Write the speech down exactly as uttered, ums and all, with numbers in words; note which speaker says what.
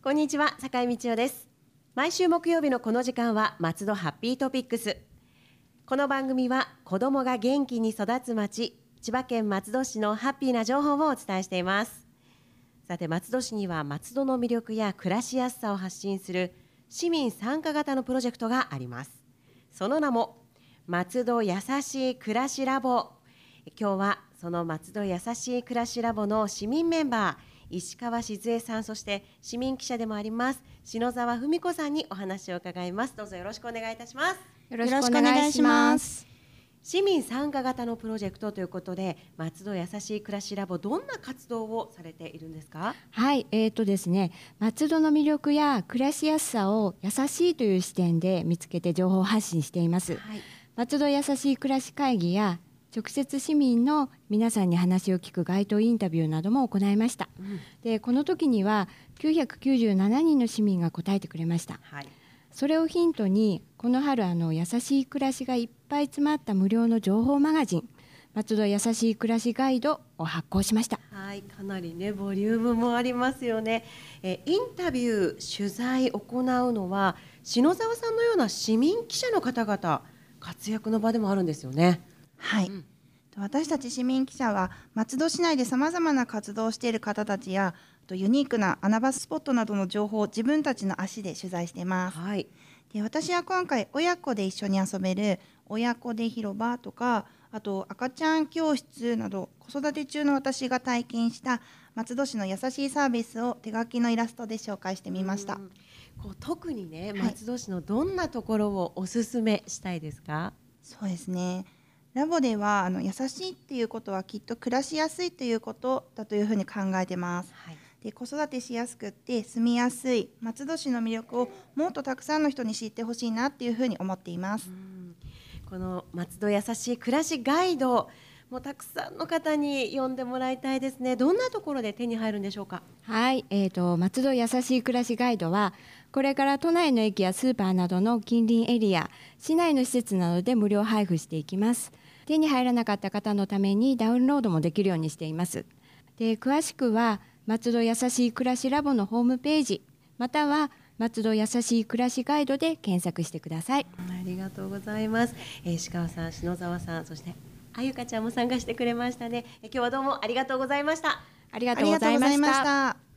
Speaker 1: こんにちは、坂井道代です。毎週木曜日のこの時間は松戸ハッピートピックス。この番組は子どもが元気に育つ町、千葉県松戸市のハッピーな情報をお伝えしています。さて、松戸市には松戸の魅力や暮らしやすさを発信する市民参加型のプロジェクトがあります。その名も松戸やさしい暮らしラボ。今日はその松戸やさしい暮らしラボの市民メンバー石川静江さん、そして市民記者でもあります篠沢文子さんにお話を伺います。どうぞよろしくお願いいたします。
Speaker 2: よろしくお願いします。
Speaker 1: 市民参加型のプロジェクトということで、松戸やさしい暮らしラボ、どんな活動をされているんですか？
Speaker 2: はい、えーとですね、松戸の魅力や暮らしやすさを優しいという視点で見つけて情報発信しています、はい、松戸やさしい暮らし会議や直接市民の皆さんに話を聞く街頭インタビューなども行いました、うん、でこの時にはきゅうひゃくきゅうじゅうななにんの市民が答えてくれました、はい、それをヒントにこの春あの優しい暮らしがいっぱい詰まった無料の情報マガジン松戸やさしい暮らしガイドを発行しました。
Speaker 1: はい、かなりねボリュームもありますよね。えインタビュー取材を行うのは篠沢さんのような市民記者の方々活躍の場でもあるんですよね。
Speaker 3: はい、うん、私たち市民記者は松戸市内でさまざまな活動をしている方たちやユニークな穴場スポットなどの情報を自分たちの足で取材しています、はい、で私は今回親子で一緒に遊べる親子で広場とか、あと赤ちゃん教室など子育て中の私が体験した松戸市の優しいサービスを手書きのイラストで紹介してみました。
Speaker 1: こう特にね松戸市のどんなところをおすすめしたいですか？はい、
Speaker 3: そうですね、ラボではあの優しいっていうことはきっと暮らしやすいということだというふうに考えてます、はい、で子育てしやすくって住みやすい松戸市の魅力をもっとたくさんの人に知ってほしいなっていうふうに思っています。うん、
Speaker 1: この松戸やさしい暮らしガイドもうたくさんの方に読んでもらいたいですね。どんなところで手に入るんでしょうか？
Speaker 2: はい、えーと、松戸やさしい暮らしガイドはこれから都内の駅やスーパーなどの近隣エリア、市内の施設などで無料配布していきます。手に入らなかった方のためにダウンロードもできるようにしています。で詳しくは松戸やさしい暮らしラボのホームページまたは松戸やさしい暮らしガイドで検索してください。
Speaker 1: ありがとうございます。えー、石川さん、篠沢さん、そしてあゆかちゃんも参加してくれましたね。え今日はどうもありがとうございました。
Speaker 2: ありがとうございました。